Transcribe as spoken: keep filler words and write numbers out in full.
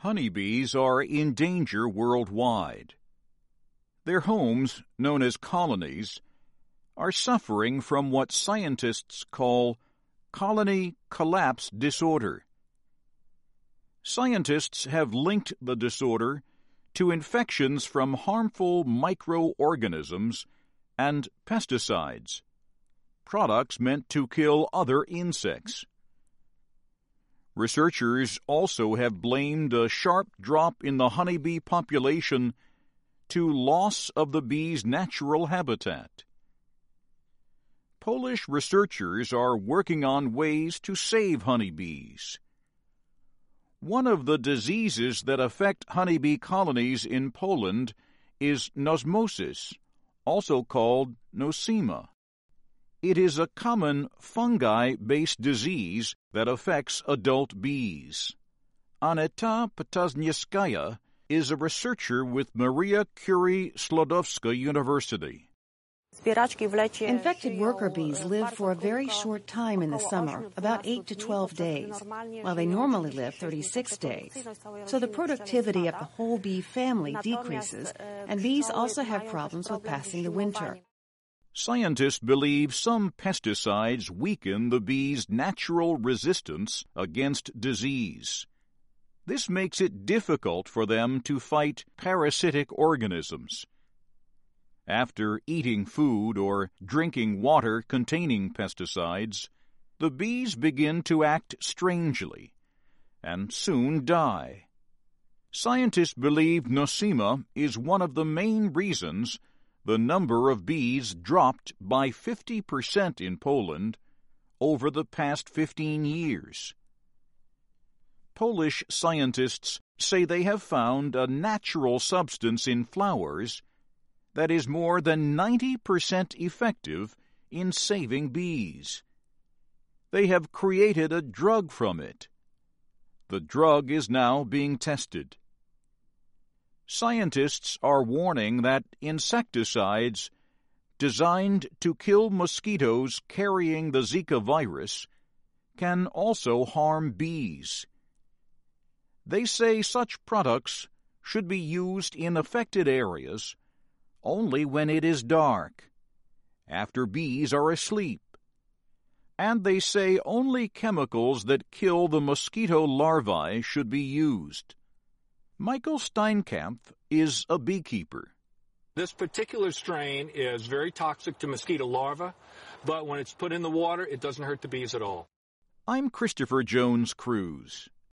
Honeybees are in danger worldwide. Their homes, known as colonies, are suffering from what scientists call colony collapse disorder. Scientists have linked the disorder to infections from harmful microorganisms and pesticides, products meant to kill other insects. Researchers also have blamed a sharp drop in the honeybee population to loss of the bee's natural habitat. Polish researchers are working on ways to save honeybees. One of the diseases that affect honeybee colonies in Poland is nosmosis, also called nosema. It is a common fungi-based disease that affects adult bees. Aneta Ptasniewskaja is a researcher with Maria Curie Sklodowska University. Infected worker bees live for a very short time in the summer, about eight to twelve days, while they normally live thirty-six days. So the productivity of the whole bee family decreases, and bees also have problems with passing the winter. Scientists believe some pesticides weaken the bees' natural resistance against disease. This makes it difficult for them to fight parasitic organisms. After eating food or drinking water containing pesticides, the bees begin to act strangely and soon die. Scientists believe nosema is one of the main reasons the number of bees dropped by fifty percent in Poland over the past fifteen years. Polish scientists say they have found a natural substance in flowers that is more than ninety percent effective in saving bees. They have created a drug from it. The drug is now being tested. Scientists are warning that insecticides designed to kill mosquitoes carrying the Zika virus can also harm bees. They say such products should be used in affected areas only when it is dark, after bees are asleep. And they say only chemicals that kill the mosquito larvae should be used. Michael Steinkamp is a beekeeper. This particular strain is very toxic to mosquito larvae, but when it's put in the water, it doesn't hurt the bees at all. I'm Christopher Jones Cruz.